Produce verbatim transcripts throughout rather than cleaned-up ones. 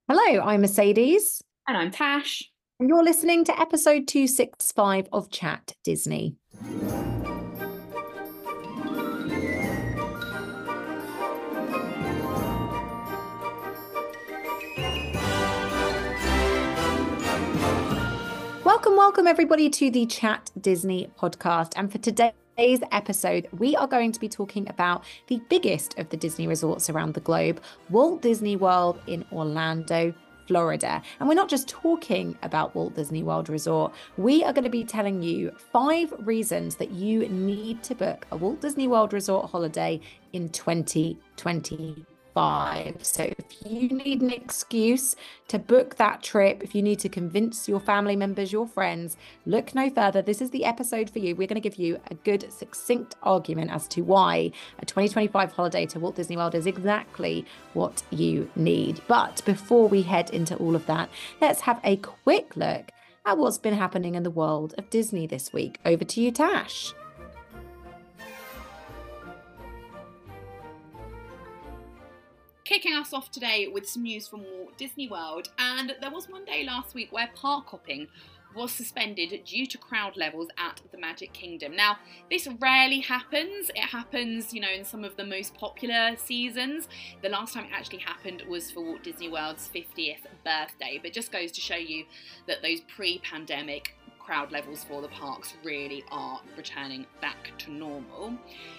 Hello, I'm Mercedes, And I'm Tash. and you're listening to episode two sixty-five of Chat Disney. Welcome, welcome everybody to the Chat Disney podcast. And for today's episode, we are going to be talking about the biggest of the Disney resorts around the globe, Walt Disney World in Orlando, Florida. And we're not just talking about Walt Disney World Resort. We are going to be telling you five reasons that you need to book a Walt Disney World Resort holiday in twenty twenty-five. So if you need an excuse to book that trip, if you need to convince your family members, your friends, look no further. This is the episode for you. We're going to give you a good, succinct argument as to why a twenty twenty-five holiday to Walt Disney World is exactly what you need. But before we head into all of that, let's have a quick look at what's been happening in the world of Disney this week. Over to you, Tash. Kicking us off today with some news from Walt Disney World, and there was one day last week where park hopping was suspended due to crowd levels at the Magic Kingdom. Now, this rarely happens. It happens, you know, in some of the most popular seasons. The last time it actually happened was for Walt Disney World's fiftieth birthday, but just goes to show you that those pre-pandemic crowd levels for the parks really are returning back to normal.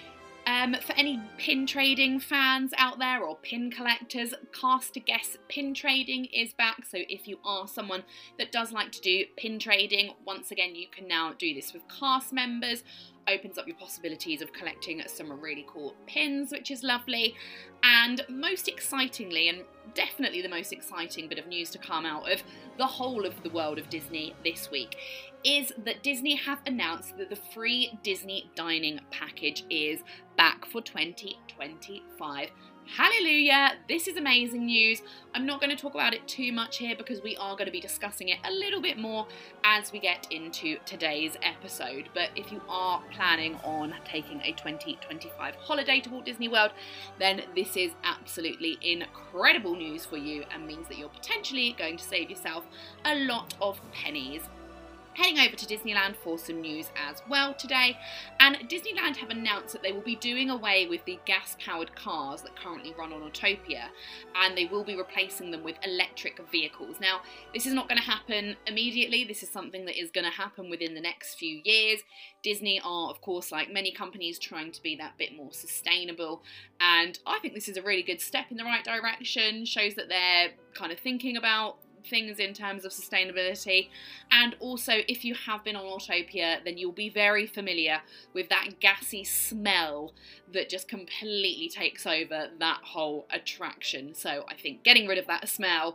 Um, for any pin trading fans out there or pin collectors, Cast to Guess pin trading is back. So if you are someone that does like to do pin trading, once again you can now do this with cast members. Opens up your possibilities of collecting some really cool pins, which is lovely. And most excitingly, and definitely the most exciting bit of news to come out of the whole of the world of Disney this week, is that Disney have announced that the free Disney dining package is back for twenty twenty-five. Hallelujah, this is amazing news. I'm not going to talk about it too much here because we are going to be discussing it a little bit more as we get into today's episode. But if you are planning on taking a twenty twenty-five holiday to Walt Disney World, then this is absolutely incredible news for you and means that you're potentially going to save yourself a lot of pennies. Heading over to Disneyland for some news as well today, and Disneyland have announced that they will be doing away with the gas-powered cars that currently run on Autopia, and they will be replacing them with electric vehicles. Now, this is not going to happen immediately. This is something that is going to happen within the next few years. Disney are, of course, like many companies, trying to be that bit more sustainable, and I think this is a really good step in the right direction. Shows that they're kind of thinking about things in terms of sustainability. And also, if you have been on Autopia, then you'll be very familiar with that gassy smell that just completely takes over that whole attraction. So I think getting rid of that smell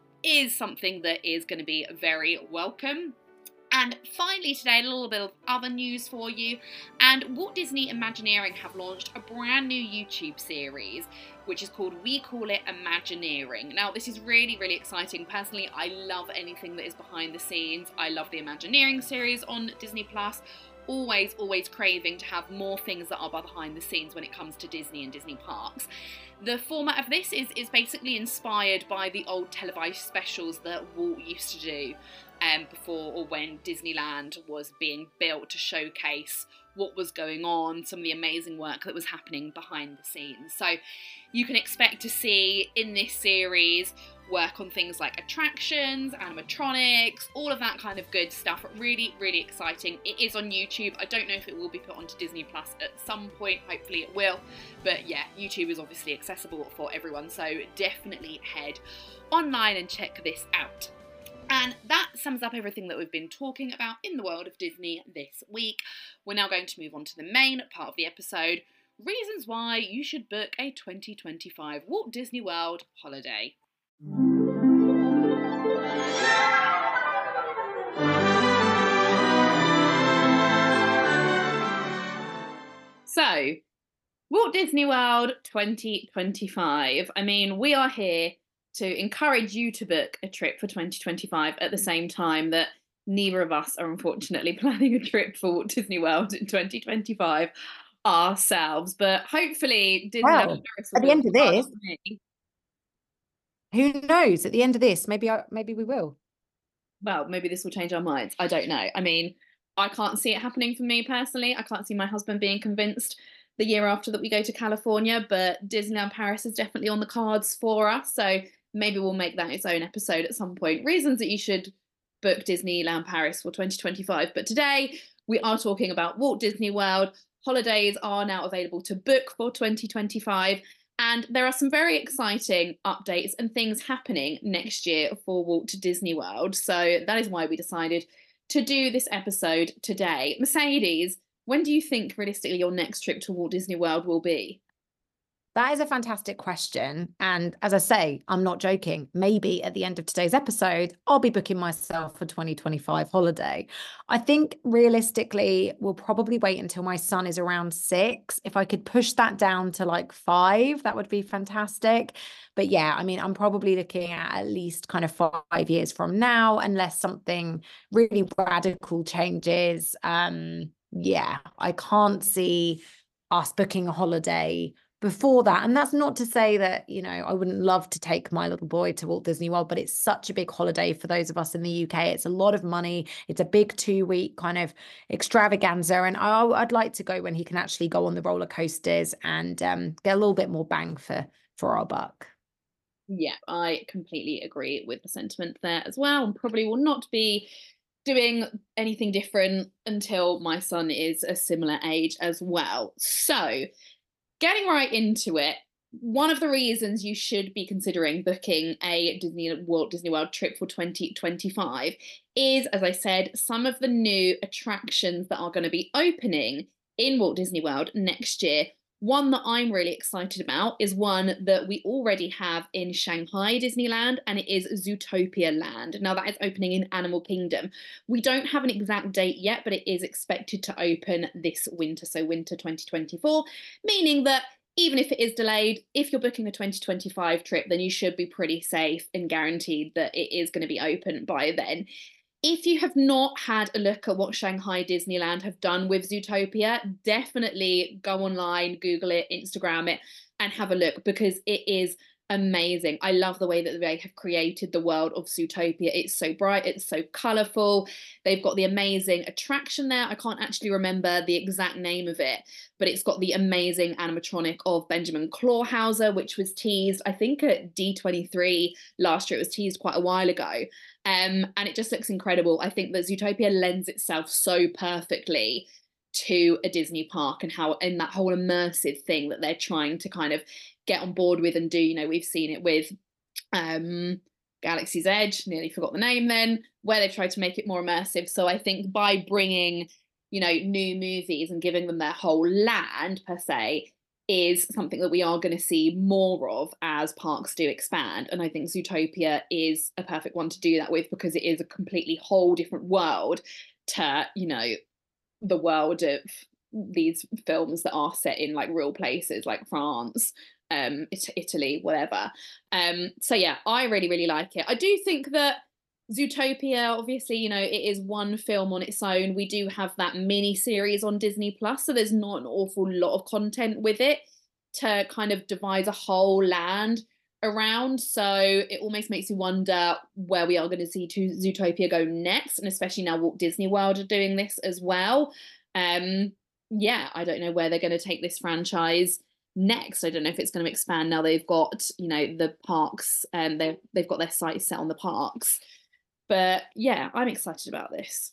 is something that is going to be very welcome. And finally today, a little bit of other news for you. And Walt Disney Imagineering have launched a brand new YouTube series, which is called We Call It Imagineering. Now, this is really, really exciting. Personally, I love anything that is behind the scenes. I love the Imagineering series on Disney Plus. Always, always craving to have more things that are behind the scenes when it comes to Disney and Disney parks. The format of this is, is basically inspired by the old televised specials that Walt used to do um, before or when Disneyland was being built to showcase what was going on, some of the amazing work that was happening behind the scenes. So you can expect to see in this series work on things like attractions, animatronics, all of that kind of good stuff. Really, really exciting. It is on YouTube. I don't know if it will be put onto Disney Plus at some point. Hopefully it will. But yeah, YouTube is obviously accessible for everyone, so definitely head online and check this out. And that sums up everything that we've been talking about in the world of Disney this week. We're now going to move on to the main part of the episode, reasons why you should book a twenty twenty-five Walt Disney World holiday. So, Walt Disney World twenty twenty-five. I mean, we are here to encourage you to book a trip for twenty twenty-five at the same time that neither of us are unfortunately planning a trip for Walt Disney World in twenty twenty-five ourselves. But hopefully Disneyland Well, Paris at will the be end on of the cards this, for me. Who knows? At the end of this, maybe I, maybe we will. Well, maybe this will change our minds. I don't know. I mean, I can't see it happening for me personally. I can't see my husband being convinced the year after that we go to California, but Disneyland Paris is definitely on the cards for us. So maybe we'll make that its own episode at some point. Reasons that you should book Disneyland Paris for twenty twenty-five. But today we are talking about Walt Disney World. Holidays are now available to book for twenty twenty-five. And there are some very exciting updates and things happening next year for Walt Disney World. So that is why we decided to do this episode today. Mercedes, when do you think realistically your next trip to Walt Disney World will be? That is a fantastic question. And as I say, I'm not joking. Maybe at the end of today's episode, I'll be booking myself for twenty twenty-five holiday. I think realistically, we'll probably wait until my son is around six. If I could push that down to like five, that would be fantastic. But yeah, I mean, I'm probably looking at at least kind of five years from now, unless something really radical changes. Um, yeah, I can't see us booking a holiday before that. And that's not to say that, you know, I wouldn't love to take my little boy to Walt Disney World, but it's such a big holiday for those of us in the U K. It's a lot of money. It's a big two week kind of extravaganza. And I, I'd like to go when he can actually go on the roller coasters and um, get a little bit more bang for, for our buck. Yeah, I completely agree with the sentiment there as well, and probably will not be doing anything different until my son is a similar age as well. So, getting right into it, one of the reasons you should be considering booking a Disney Walt Disney World trip for twenty twenty-five is, as I said, some of the new attractions that are going to be opening in Walt Disney World next year. One that I'm really excited about is one that we already have in Shanghai Disneyland, and it is Zootopia Land. Now that is opening in Animal Kingdom. We don't have an exact date yet, but it is expected to open this winter, so winter twenty twenty-four, meaning that even if it is delayed, if you're booking a twenty twenty-five trip, then you should be pretty safe and guaranteed that it is going to be open by then. If you have not had a look at what Shanghai Disneyland have done with Zootopia, definitely go online, Google it, Instagram it, and have a look, because it is amazing. I love the way that they have created the world of Zootopia. It's so bright, it's so colourful. They've got the amazing attraction there. I can't actually remember the exact name of it, but it's got the amazing animatronic of Benjamin Clawhauser, which was teased, I think, at D twenty-three last year. It was teased quite a while ago. Um, and it just looks incredible. I think that Zootopia lends itself so perfectly to a Disney park, and how in that whole immersive thing that they're trying to kind of get on board with and do. You know, we've seen it with um, Galaxy's Edge, nearly forgot the name then, where they've tried to make it more immersive. So I think by bringing, you know, new movies and giving them their whole land per se, is something that we are going to see more of as parks do expand. And I think Zootopia is a perfect one to do that with, because it is a completely whole different world to, you know, the world of these films that are set in like real places like France, um, Italy, whatever. Um, so yeah, I really, really like it. I do think that Zootopia, obviously, you know, it is one film on its own. We do have that mini series on Disney Plus, so there's not an awful lot of content with it to kind of devise a whole land around. So it almost makes you wonder where we are going to see to Zootopia go next, and especially now Walt Disney World are doing this as well. Um, yeah, I don't know where they're going to take this franchise next. I don't know if it's going to expand now they've got, you know, the parks, and they've they've got their sights set on the parks. But yeah, I'm excited about this.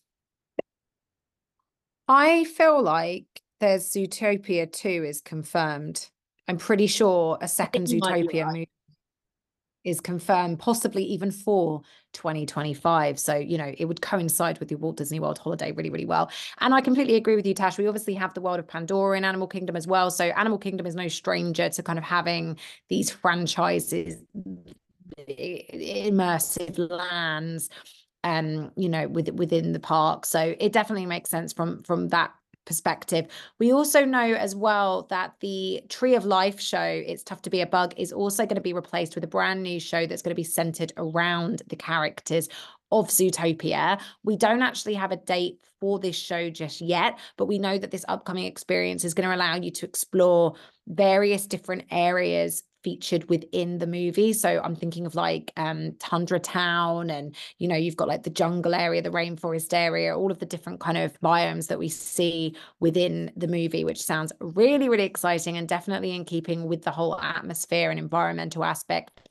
I feel like there's Zootopia two is confirmed. I'm pretty sure a second Zootopia right. movie is confirmed, possibly even for twenty twenty-five. So, you know, it would coincide with the Walt Disney World holiday really, really well. And I completely agree with you, Tash. We obviously have the world of Pandora in Animal Kingdom as well. So Animal Kingdom is no stranger to kind of having these franchises, immersive lands, um, you know, with, within the park. So it definitely makes sense from, from that perspective. We also know as well that the Tree of Life show, It's Tough to Be a Bug, is also going to be replaced with a brand new show that's going to be centered around the characters of Zootopia. We don't actually have a date for this show just yet, but we know that this upcoming experience is going to allow you to explore various different areas featured within the movie. So I'm thinking of like um, Tundra Town, and, you know, you've got like the jungle area, the rainforest area, all of the different kind of biomes that we see within the movie, which sounds really, really exciting and definitely in keeping with the whole atmosphere and environmental aspect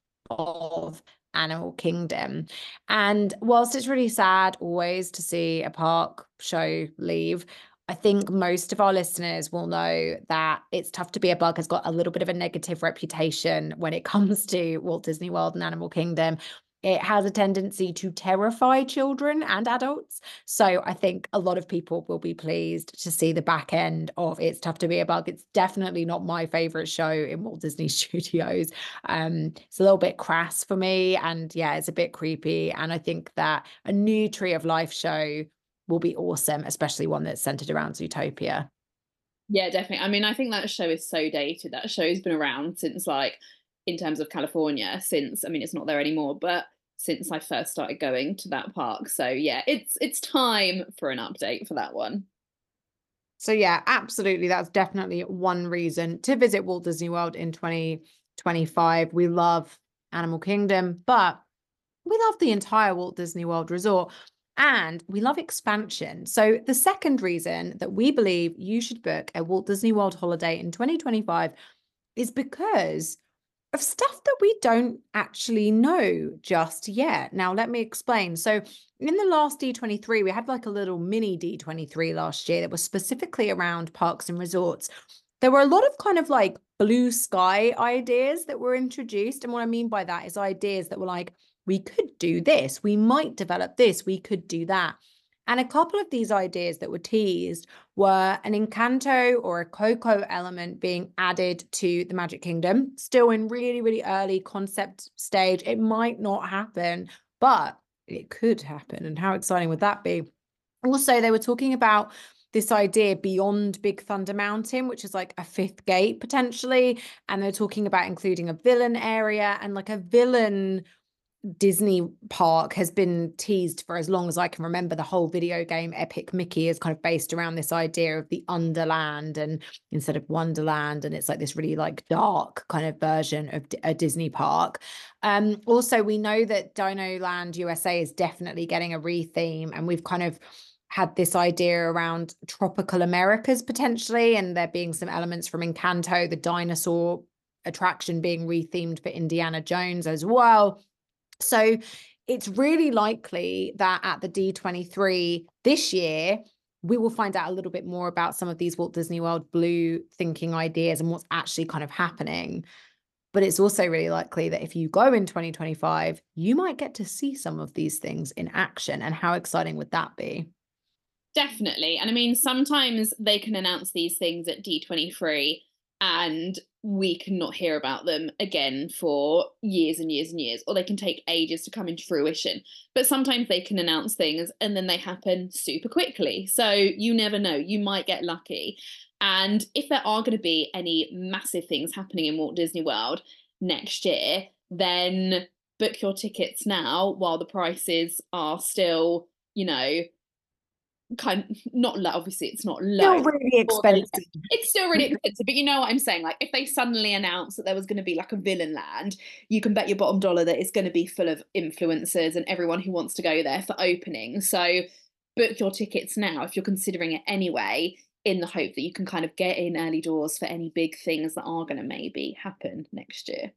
of Animal Kingdom. And whilst it's really sad always to see a park show leave, I think most of our listeners will know that It's Tough to Be a Bug has got a little bit of a negative reputation when it comes to Walt Disney World and Animal Kingdom. It has a tendency to terrify children and adults. So I think a lot of people will be pleased to see the back end of It's Tough to Be a Bug. It's definitely not my favorite show in Walt Disney Studios. Um, it's a little bit crass for me. And yeah, it's a bit creepy. And I think that a new Tree of Life show will be awesome, especially one that's centered around Zootopia. Yeah, definitely. I mean, I think that show is so dated. That show's been around since, like, in terms of California, since, I mean, it's not there anymore, but since I first started going to that park. So yeah, it's it's time for an update for that one. So yeah, absolutely. That's definitely one reason to visit Walt Disney World in twenty twenty-five. We love Animal Kingdom, but we love the entire Walt Disney World Resort. And we love expansion. So the second reason that we believe you should book a Walt Disney World holiday in twenty twenty-five is because of stuff that we don't actually know just yet. Now, let me explain. So in the last D twenty-three, we had like a little mini D twenty-three last year that was specifically around parks and resorts. There were a lot of kind of like blue sky ideas that were introduced. And what I mean by that is ideas that were like, we could do this, we might develop this, we could do that. And a couple of these ideas that were teased were an Encanto or a Coco element being added to the Magic Kingdom, still in really, really early concept stage. It might not happen, but it could happen. And how exciting would that be? Also, they were talking about this idea beyond Big Thunder Mountain, which is like a fifth gate potentially. And they're talking about including a villain area, and like a villain Disney park has been teased for as long as I can remember. The whole video game Epic Mickey is kind of based around this idea of the Underland and instead of Wonderland, and it's like this really like dark kind of version of a Disney park. Um, also, we know that Dino Land U S A is definitely getting a retheme, and we've kind of had this idea around tropical Americas potentially, and there being some elements from Encanto, the dinosaur attraction being rethemed for Indiana Jones as well. So it's really likely that at the D twenty-three this year, we will find out a little bit more about some of these Walt Disney World blue thinking ideas and what's actually kind of happening. But it's also really likely that if you go in twenty twenty-five, you might get to see some of these things in action. And how exciting would that be? Definitely. And I mean, sometimes they can announce these things at D twenty-three and we cannot hear about them again for years and years and years, or they can take ages to come into fruition. But sometimes they can announce things and then they happen super quickly. So you never know, you might get lucky. And if there are going to be any massive things happening in Walt Disney World next year, then book your tickets now while the prices are still, you know, kind of not low. Obviously it's not low, Still really expensive. It's still really expensive, but you know what I'm saying, like if they suddenly announce that there was going to be like a villain land, you can bet your bottom dollar that it's going to be full of influencers and everyone who wants to go there for opening. So book your tickets now if you're considering it anyway, in the hope that you can kind of get in early doors for any big things that are going to maybe happen next year.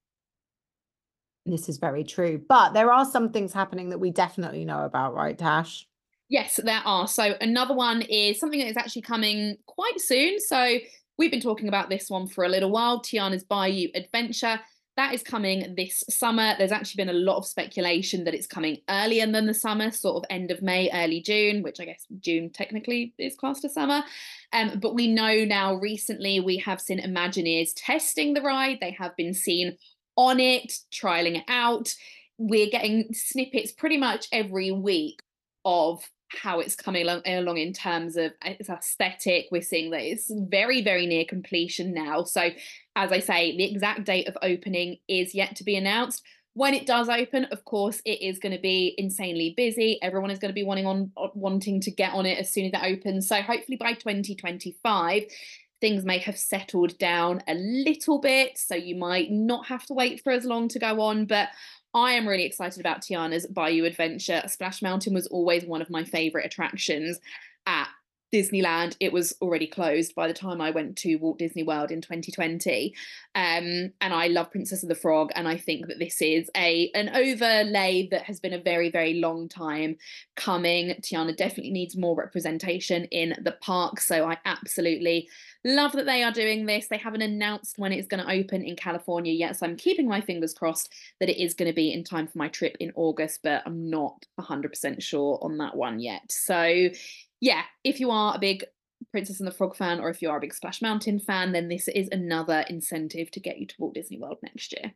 This is very true, but there are some things happening that we definitely know about, right, Tash? Yes, there are. So another one is something that is actually coming quite soon. So we've been talking about this one for a little while, Tiana's Bayou Adventure. That is coming this summer. There's actually been a lot of speculation that it's coming earlier than the summer, sort of end of May, early June, which I guess June technically is classed as summer. Um, but we know now recently we have seen Imagineers testing the ride. They have been seen on it, trialing it out. We're getting snippets pretty much every week of how it's coming along, along in terms of its aesthetic. We're seeing that it's very, very near completion now. So as I say, the exact date of opening is yet to be announced. When it does open, of course, it is going to be insanely busy. Everyone is going to be wanting on wanting to get on it as soon as it opens. So hopefully by twenty twenty-five, things may have settled down a little bit, so you might not have to wait for as long to go on, but I am really excited about Tiana's Bayou Adventure. Splash Mountain was always one of my favourite attractions at Disneyland. It was already closed by the time I went to Walt Disney World in twenty twenty. Um, and I love Princess of the Frog, and I think that this is a an overlay that has been a very, very long time coming. Tiana definitely needs more representation in the park, so I absolutely love that they are doing this. They haven't announced when it's going to open in California yet, so I'm keeping my fingers crossed that it is going to be in time for my trip in August, but I'm not one hundred percent sure on that one yet. So yeah, if you are a big Princess and the Frog fan, or if you are a big Splash Mountain fan, then this is another incentive to get you to Walt Disney World next year.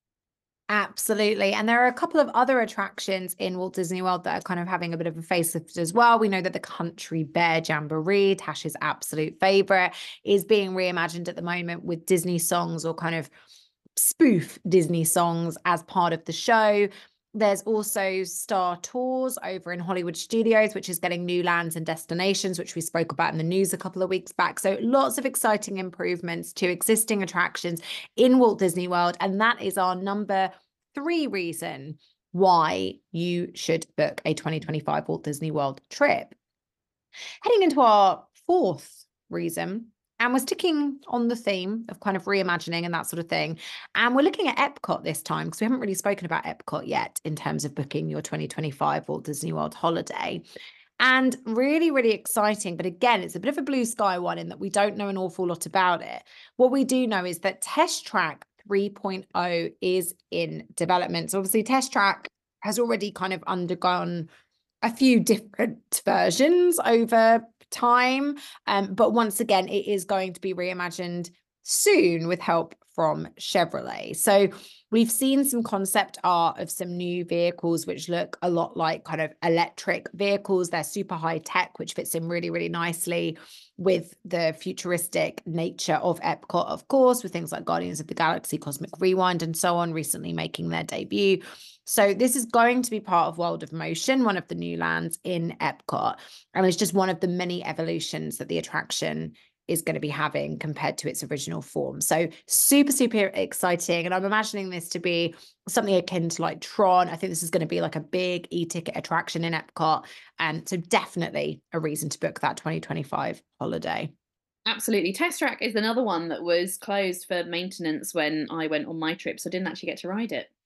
Absolutely. And there are a couple of other attractions in Walt Disney World that are kind of having a bit of a facelift as well. We know that the Country Bear Jamboree, Tash's absolute favorite, is being reimagined at the moment with Disney songs, or kind of spoof Disney songs as part of the show. There's also Star Tours over in Hollywood Studios, which is getting new lands and destinations, which we spoke about in the news a couple of weeks back. So lots of exciting improvements to existing attractions in Walt Disney World. And that is our number three reason why you should book a twenty twenty-five Walt Disney World trip. Heading into our fourth reason, and we're sticking on the theme of kind of reimagining and that sort of thing. And we're looking at Epcot this time, because we haven't really spoken about Epcot yet in terms of booking your twenty twenty-five Walt Disney World holiday. And really, really exciting. But again, it's a bit of a blue sky one in that we don't know an awful lot about it. What we do know is that Test Track three point oh is in development. So obviously Test Track has already kind of undergone a few different versions over time. Um, but once again, it is going to be reimagined soon with help from Chevrolet. So we've seen some concept art of some new vehicles, which look a lot like kind of electric vehicles. They're super high tech, which fits in really, really nicely with the futuristic nature of Epcot, of course, with things like Guardians of the Galaxy, Cosmic Rewind, and so on, recently making their debut. So this is going to be part of World of Motion, one of the new lands in Epcot. And it's just one of the many evolutions that the attraction is going to be having compared to its original form. So super, super exciting. And I'm imagining this to be something akin to like Tron. I think this is going to be like a big e-ticket attraction in Epcot. And so definitely a reason to book that twenty twenty-five holiday. Absolutely. Test Track is another one that was closed for maintenance when I went on my trip, so I didn't actually get to ride it.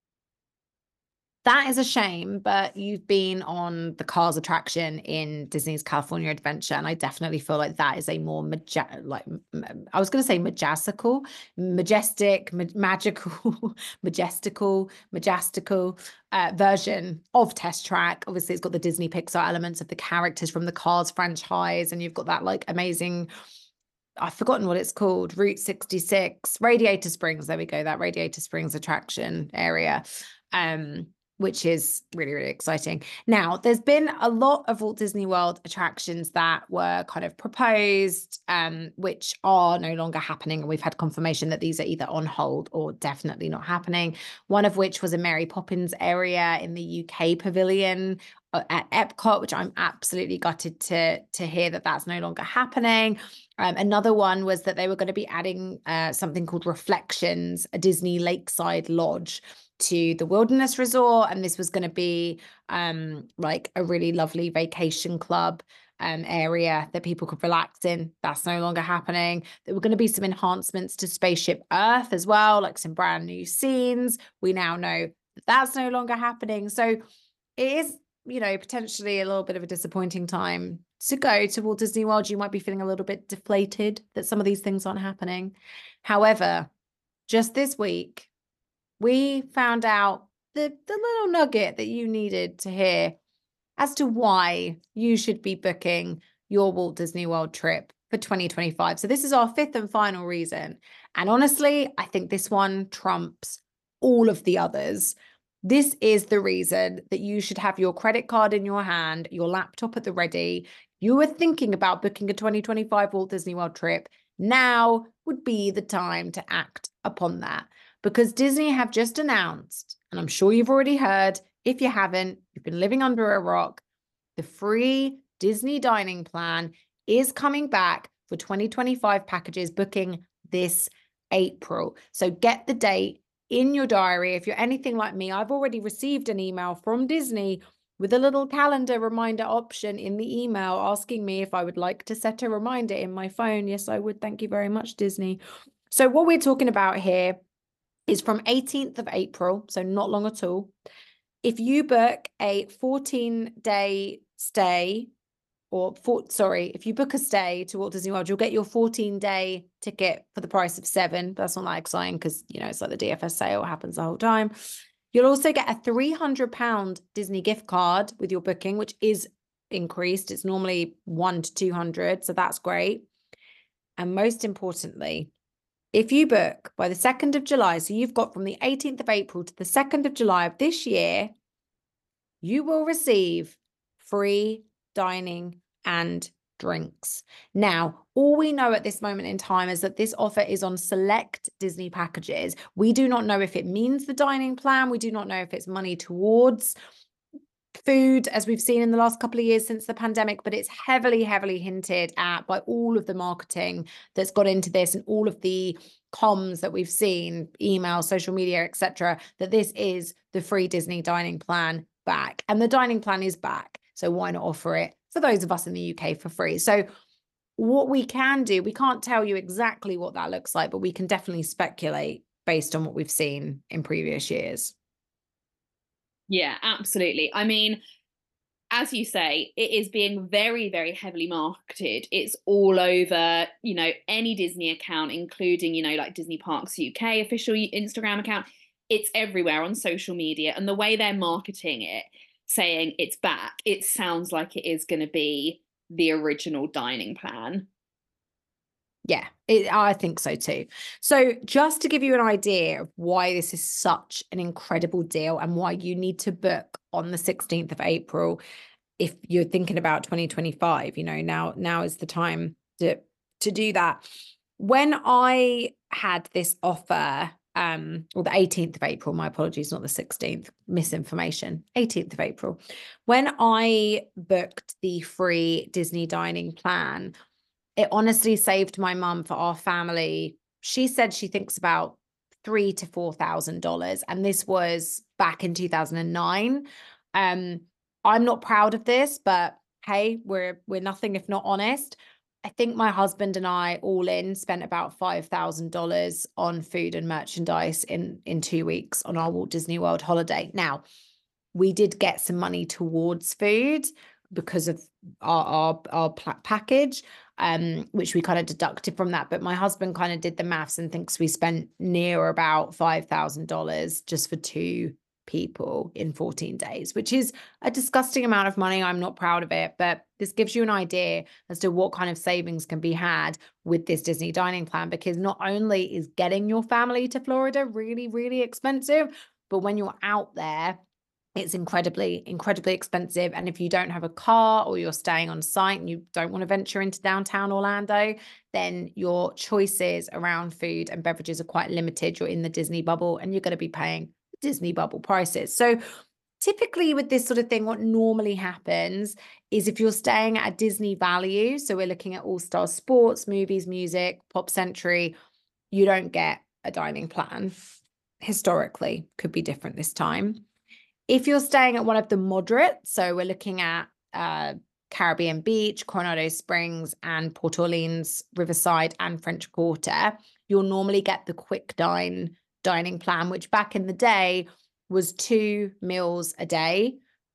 That is a shame, but you've been on the Cars attraction in Disney's California Adventure, and I definitely feel like that is a more maja- like I was going to say majestical, majestic, ma- magical, majestical, majestical uh, version of Test Track. Obviously, it's got the Disney Pixar elements of the characters from the Cars franchise, and you've got that like amazing, I've forgotten what it's called, Route sixty-six, Radiator Springs. There we go, that Radiator Springs attraction area. Um, which is really, really exciting. Now, there's been a lot of Walt Disney World attractions that were kind of proposed, um, which are no longer happening. And we've had confirmation that these are either on hold or definitely not happening. One of which was a Mary Poppins area in the U K pavilion at Epcot, which I'm absolutely gutted to, to hear that that's no longer happening. Um, another one was that they were going to be adding uh, something called Reflections, a Disney Lakeside Lodge, to the Wilderness Resort, and this was going to be um like a really lovely vacation club um area that people could relax in. That's no longer happening. There were going to be some enhancements to Spaceship Earth as well, like some brand new scenes. We now know that that's no longer happening. So it is, you know, potentially a little bit of a disappointing time to go to Walt Disney World. You might be feeling a little bit deflated that some of these things aren't happening. However, just this week, we found out the, the little nugget that you needed to hear as to why you should be booking your Walt Disney World trip for twenty twenty-five. So this is our fifth and final reason. And honestly, I think this one trumps all of the others. This is the reason that you should have your credit card in your hand, your laptop at the ready. You were thinking about booking a twenty twenty-five Walt Disney World trip. Now would be the time to act upon that. Because Disney have just announced, and I'm sure you've already heard, if you haven't, you've been living under a rock, the free Disney dining plan is coming back for twenty twenty-five packages booking this April. So get the date in your diary. If you're anything like me, I've already received an email from Disney with a little calendar reminder option in the email asking me if I would like to set a reminder in my phone. Yes, I would. Thank you very much, Disney. So what we're talking about here is from eighteenth of April, so not long at all. If you book a fourteen day stay, or for, sorry, if you book a stay to Walt Disney World, you'll get your fourteen day ticket for the price of seven. That's not that exciting because, you know, it's like the D F S sale happens the whole time. You'll also get a three hundred pound Disney gift card with your booking, which is increased. It's normally one to two hundred, so that's great. And most importantly, if you book by the second of July, so you've got from the eighteenth of April to the second of July of this year, you will receive free dining and drinks. Now, all we know at this moment in time is that this offer is on select Disney packages. We do not know if it means the dining plan. We do not know if it's money towards food, as we've seen in the last couple of years since the pandemic, but it's heavily, heavily hinted at by all of the marketing that's got into this and all of the comms that we've seen, email, social media, et cetera, that this is the free Disney dining plan back. And the dining plan is back. So why not offer it for those of us in the U K for free? So what we can do, we can't tell you exactly what that looks like, but we can definitely speculate based on what we've seen in previous years. Yeah, absolutely. I mean, as you say, it is being very, very heavily marketed. It's all over, you know, any Disney account, including, you know, like Disney Parks U K official Instagram account. It's everywhere on social media. And the way they're marketing it, saying it's back, it sounds like it is going to be the original dining plan. Yeah, it, I think so too. So just to give you an idea of why this is such an incredible deal and why you need to book on the sixteenth of April, if you're thinking about twenty twenty-five, you know, now, now is the time to, to do that. When I had this offer, um, or the eighteenth of April, my apologies, not the sixteenth, misinformation, eighteenth of April. When I booked the free Disney dining plan, it honestly saved my mum for our family. She said she thinks about three to four thousand dollars, and this was back in two thousand nine. Um, I'm not proud of this, but hey, we're we're nothing if not honest. I think my husband and I all in spent about five thousand dollars on food and merchandise in in two weeks on our Walt Disney World holiday. Now, we did get some money towards food because of our our, our package, um, which we kind of deducted from that. But my husband kind of did the maths and thinks we spent near about five thousand dollars just for two people in fourteen days, which is a disgusting amount of money. I'm not proud of it, but this gives you an idea as to what kind of savings can be had with this Disney dining plan, because not only is getting your family to Florida really, really expensive, but when you're out there, it's incredibly, incredibly expensive. And if you don't have a car or you're staying on site and you don't want to venture into downtown Orlando, then your choices around food and beverages are quite limited. You're in the Disney bubble and you're going to be paying Disney bubble prices. So typically with this sort of thing, what normally happens is if you're staying at a Disney value, so we're looking at All Star Sports, movies, music, Pop Century, you don't get a dining plan. Historically, could be different this time. If you're staying at one of the moderate, so we're looking at uh, Caribbean Beach, Coronado Springs, and Port Orleans, Riverside, and French Quarter, you'll normally get the quick dine dining plan, which back in the day was two meals a day,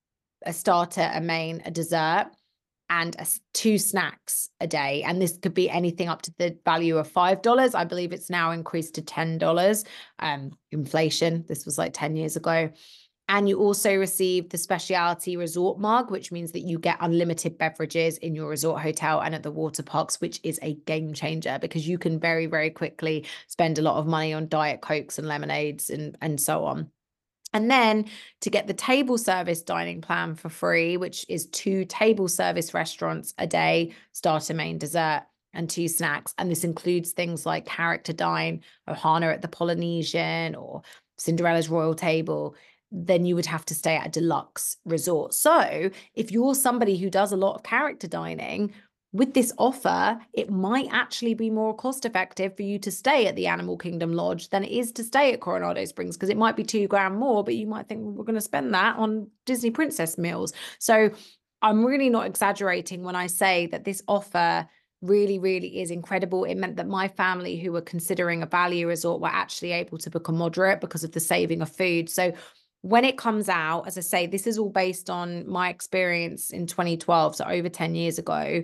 a starter, a main, a dessert, and a, two snacks a day. And this could be anything up to the value of five dollars. I believe it's now increased to ten dollars. Um, inflation, this was like ten years ago. And you also receive the specialty resort mug, which means that you get unlimited beverages in your resort hotel and at the water parks, which is a game changer because you can very, very quickly spend a lot of money on Diet Cokes and lemonades and, and so on. And then to get the table service dining plan for free, which is two table service restaurants a day, starter, main, dessert, and two snacks. And this includes things like Character Dine, Ohana at the Polynesian, or Cinderella's Royal Table. Then you would have to stay at a deluxe resort. So if you're somebody who does a lot of character dining, with this offer, it might actually be more cost effective for you to stay at the Animal Kingdom Lodge than it is to stay at Coronado Springs, because it might be two grand more, but you might think, well, we're going to spend that on Disney Princess meals. So I'm really not exaggerating when I say that this offer really, really is incredible. It meant that my family, who were considering a value resort, were actually able to book a moderate because of the saving of food. So when it comes out, as I say, this is all based on my experience in twenty twelve, so over ten years ago.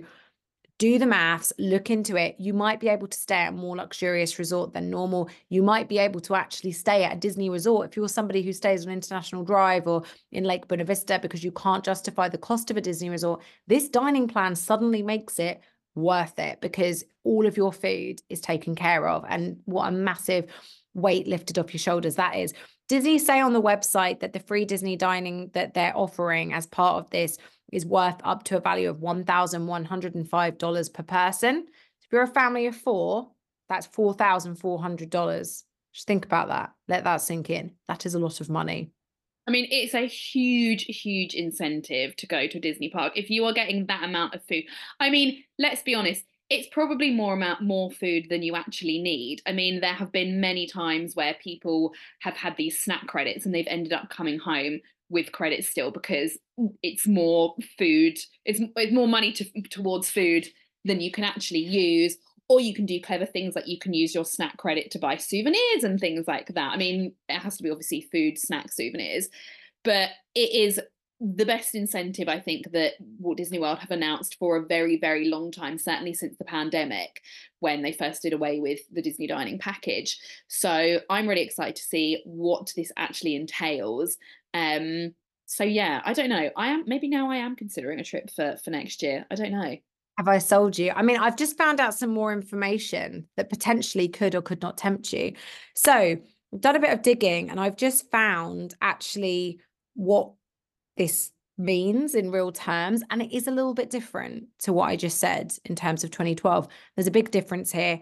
Do the maths, look into it. You might be able to stay at a more luxurious resort than normal. You might be able to actually stay at a Disney resort if you're somebody who stays on International Drive or in Lake Buena Vista because you can't justify the cost of a Disney resort. This dining plan suddenly makes it worth it because all of your food is taken care of. And what a massive weight lifted off your shoulders that is. Disney say on the website that the free Disney dining that they're offering as part of this is worth up to a value of one thousand one hundred five dollars per person. If you're a family of four, that's four thousand four hundred dollars. Just think about that. Let that sink in. That is a lot of money. I mean, it's a huge, huge incentive to go to a Disney park if you are getting that amount of food. I mean, let's be honest, it's probably more amount more food than you actually need. I mean, there have been many times where people have had these snack credits and they've ended up coming home with credits still because it's more food, it's, it's more money to, towards food than you can actually use. Or you can do clever things like you can use your snack credit to buy souvenirs and things like that. I mean, it has to be obviously food, snack, souvenirs, but it is the best incentive, I think, that Walt Disney World have announced for a very, very long time, certainly since the pandemic, when they first did away with the Disney dining package. So I'm really excited to see what this actually entails. Um, so yeah, I don't know. I am maybe now I am considering a trip for for next year. I don't know. Have I sold you? I mean, I've just found out some more information that potentially could or could not tempt you. So I've done a bit of digging and I've just found actually what this means in real terms. And it is a little bit different to what I just said in terms of twenty twelve. There's a big difference here.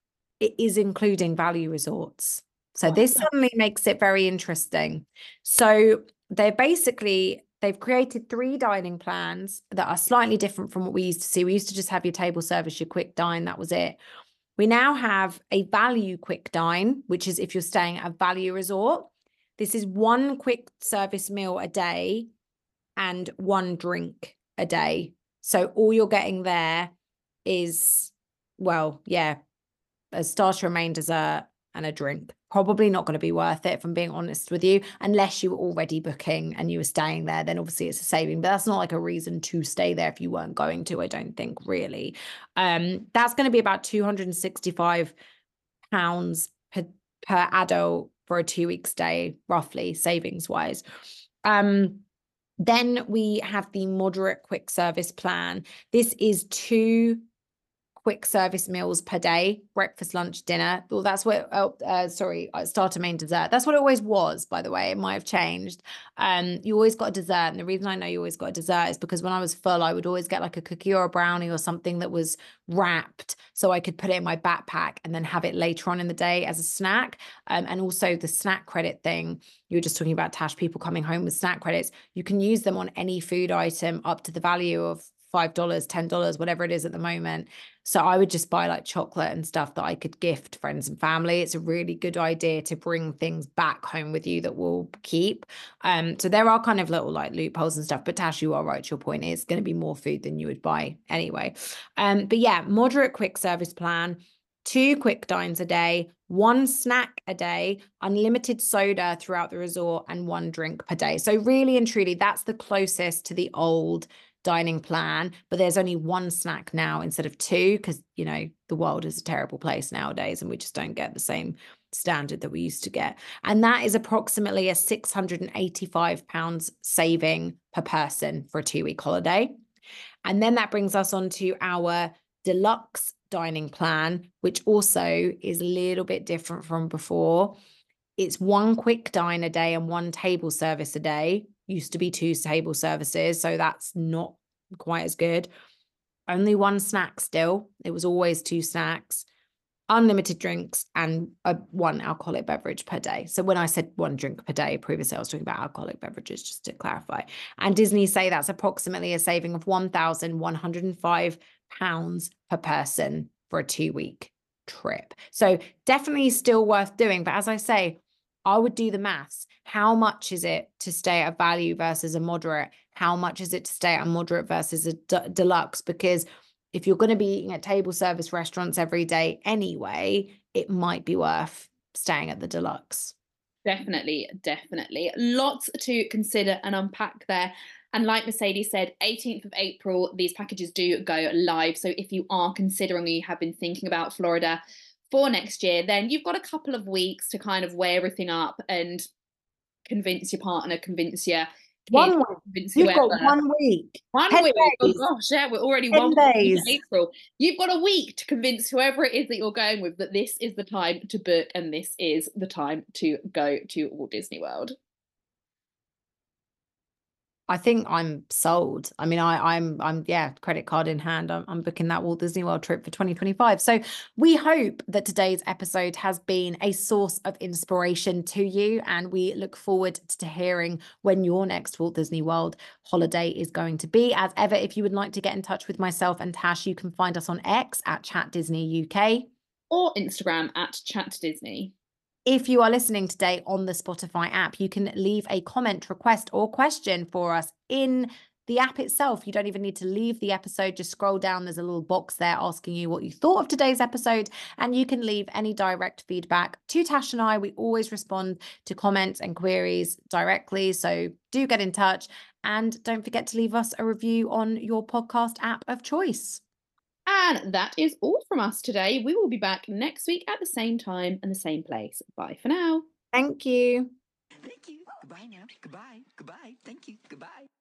It is including value resorts. So this suddenly makes it very interesting. So they're basically... They've created three dining plans that are slightly different from what we used to see. We used to just have your table service, your quick dine, that was it. We now have a value quick dine, which is if you're staying at a value resort. This is one quick service meal a day and one drink a day. So all you're getting there is, well, yeah, a starter, a main dessert, and a drink. Probably not going to be worth it, if I'm being honest with you, unless you were already booking and you were staying there, then obviously it's a saving, but that's not like a reason to stay there if you weren't going to, I don't think, really. Um, that's going to be about two hundred sixty-five pounds per, per adult for a two-week stay, roughly, savings-wise. Um, then we have the moderate quick service plan. This is two quick service meals per day, breakfast, lunch, dinner. Well, that's what, oh, uh, sorry, starter, main, dessert. That's what it always was, by the way. It might have changed. Um, you always got a dessert. And the reason I know you always got a dessert is because when I was full, I would always get like a cookie or a brownie or something that was wrapped so I could put it in my backpack and then have it later on in the day as a snack. Um, and also the snack credit thing, you were just talking about, Tash, people coming home with snack credits. You can use them on any food item up to the value of five dollars, ten dollars, whatever it is at the moment. So I would just buy like chocolate and stuff that I could gift friends and family. It's a really good idea to bring things back home with you that will keep. Um, so there are kind of little like loopholes and stuff, but Tash, you are right. Your point is going to be more food than you would buy anyway. Um, but yeah, moderate quick service plan, two quick dines a day, one snack a day, unlimited soda throughout the resort, and one drink per day. So really and truly, that's the closest to the old dining plan, but there's only one snack now instead of two because, you know, the world is a terrible place nowadays and we just don't get the same standard that we used to get. And that is approximately a six hundred eighty-five pounds saving per person for a two-week holiday. And then that brings us on to our deluxe dining plan, which also is a little bit different from before. It's one quick dine a day and one table service a day. Used to be two table services, so that's not quite as good. Only one snack still. It was always two snacks, unlimited drinks, and a, one alcoholic beverage per day. So when I said one drink per day previously, I was talking about alcoholic beverages, just to clarify. And Disney say that's approximately a saving of one thousand one hundred five pounds per person for a two week trip. So definitely still worth doing. But as I say, I would do the maths. How much is it to stay at a value versus a moderate? How much is it to stay at a moderate versus a d- deluxe? Because if you're going to be eating at table service restaurants every day anyway, it might be worth staying at the deluxe. Definitely, definitely. Lots to consider and unpack there. And like Mercedes said, eighteenth of April, these packages do go live. So if you are considering or you have been thinking about Florida for next year, then you've got a couple of weeks to kind of weigh everything up and convince your partner, convince your kids, One week. convince You've whoever. got one week. One ten week. Oh days. gosh, yeah, we're already ten one days. week in April. You've got a week to convince whoever it is that you're going with that this is the time to book and this is the time to go to Walt Disney World. I think I'm sold. I mean, I, I'm, I'm, yeah, credit card in hand. I'm, I'm booking that Walt Disney World trip for twenty twenty-five. So we hope that today's episode has been a source of inspiration to you. And we look forward to hearing when your next Walt Disney World holiday is going to be. As ever, if you would like to get in touch with myself and Tash, you can find us on X at Chat Disney U K. Or Instagram at Chat Disney. If you are listening today on the Spotify app, you can leave a comment, request, or question for us in the app itself. You don't even need to leave the episode. Just scroll down. There's a little box there asking you what you thought of today's episode, and you can leave any direct feedback to Tash and I. We always respond to comments and queries directly. So do get in touch, and don't forget to leave us a review on your podcast app of choice. And that is all from us today. We will be back next week at the same time and the same place. Bye for now. Thank you. Thank you. Goodbye now. Goodbye. Goodbye. Thank you. Goodbye.